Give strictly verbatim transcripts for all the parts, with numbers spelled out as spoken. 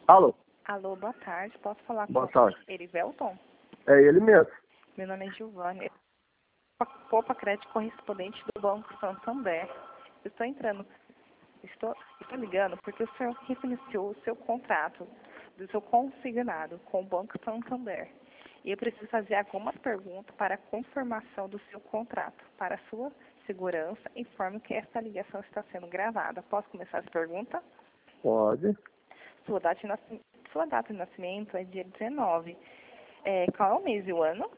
Alô? Alô, boa tarde. Posso falar Boa com tarde. Erivelton? É ele mesmo. Meu nome é Giovanni. Poupa Crédito correspondente do Banco Santander. Eu estou entrando, estou, estou ligando porque o senhor refinanciou o seu contrato do seu consignado com o Banco Santander. E eu preciso fazer algumas perguntas para a confirmação do seu contrato. Para a sua segurança, informo que esta ligação está sendo gravada. Posso começar as perguntas? Pode. Sua data de nascimento, sua data de nascimento é dia dezenove. É, qual é o mês e o ano?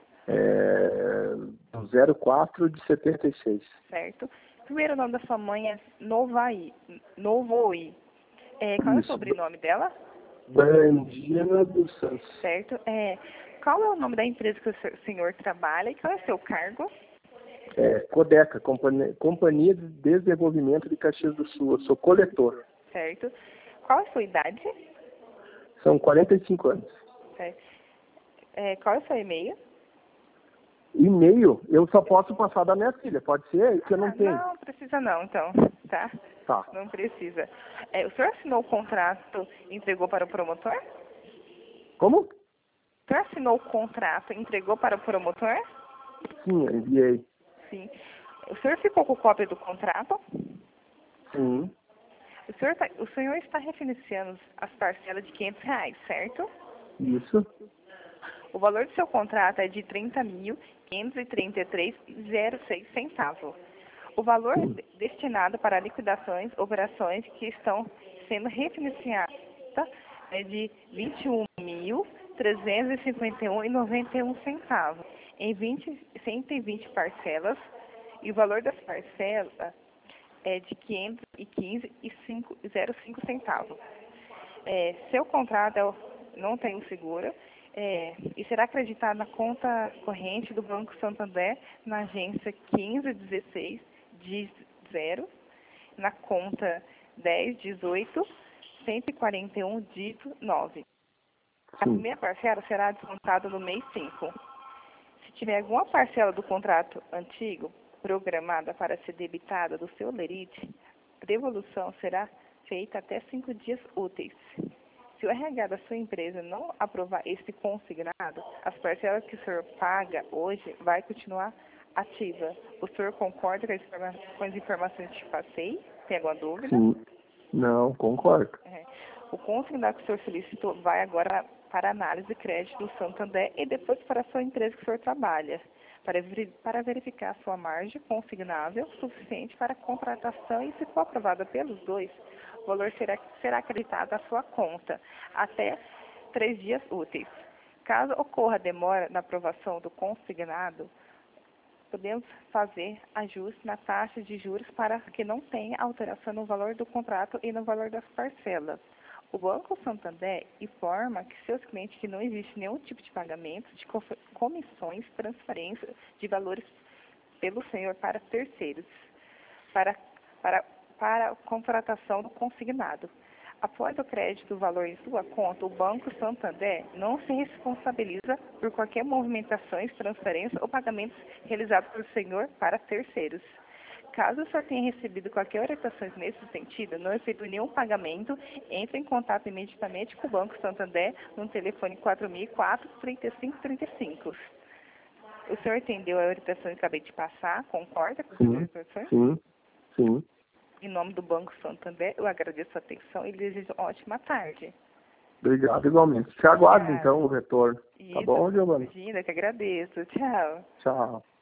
É zero quatro de setenta e seis. Certo. Primeiro nome da sua mãe é Novaí. Novoí. É, qual é o Isso. sobrenome dela? Brandina dos Santos. Certo. É, qual é o nome da empresa que o se- senhor trabalha e qual é o seu cargo? É, Codeca, Companhia, Companhia de Desenvolvimento de Caxias do Sul. Eu sou coletor. Certo. Qual é a sua idade? São quarenta e cinco anos. Certo. É, qual é o seu e-mail? E-mail, eu só posso passar da minha filha. Pode ser? Que eu não Ah, tenho. não, precisa não, então. Tá? Tá. Não precisa. É, o senhor assinou o contrato e entregou para o promotor? Como? O senhor assinou o contrato e entregou para o promotor? Sim, eu enviei. Sim. O senhor ficou com cópia do contrato? Sim. O senhor, tá- o senhor está refinanciando as parcelas de quinhentos reais, certo? Isso. O valor do seu contrato é de trinta mil, quinhentos e trinta e três vírgula zero seis centavos. O valor Sim. de- destinado para liquidações, operações que estão sendo refinanciadas é de vinte e um mil, trezentos e cinquenta e um reais e noventa e um centavos em vinte, cento e vinte parcelas, e o valor das parcelas é de quinhentos e quinze reais e zero cinco centavos. É, seu contrato é o- não tem o seguro é, e será acreditado na conta corrente do Banco Santander na agência quinze dezesseis de zero, na conta dez dezoito cento e quarenta e um dígito nove. A Sim. primeira parcela será descontada no mês cinco. Se tiver alguma parcela do contrato antigo programada para ser debitada do seu lerite, a devolução será feita até cinco dias úteis. Se o R H da sua empresa não aprovar esse consignado, as parcelas que o senhor paga hoje vai continuar ativa. O senhor concorda com as, informa com as informações que te passei? Tem alguma dúvida? Sim. Não, concordo. É. O consignado que o senhor solicitou vai agora para a análise de crédito do Santander e depois para a sua empresa que o senhor trabalha, para, veri para verificar a sua margem consignável suficiente para a contratação e, se for aprovada pelos dois, o valor será, será acreditado à sua conta até três dias úteis. Caso ocorra demora na aprovação do consignado, podemos fazer ajuste na taxa de juros para que não tenha alteração no valor do contrato e no valor das parcelas. O Banco Santander informa que seus clientes que não existe nenhum tipo de pagamento de comissões, transferência de valores pelo senhor para terceiros, para, para, para a contratação do consignado. Após o crédito do valor em sua conta, o Banco Santander não se responsabiliza por qualquer movimentações, transferências ou pagamentos realizados pelo senhor para terceiros. Caso o senhor tenha recebido qualquer orientação nesse sentido, não efetue nenhum pagamento, entre em contato imediatamente com o Banco Santander no telefone quatro mil e quatro, trinta e cinco trinta e cinco. O senhor entendeu a orientação que acabei de passar? Concorda com Sim. a orientação? Sim. Sim. Em nome do Banco Santander, eu agradeço a atenção e lhe desejo uma ótima tarde. Obrigado, igualmente. Te aguardo, Obrigada. então, o retorno. Tá Isso, bom, Giovanni? imagina, que agradeço. Tchau. Tchau.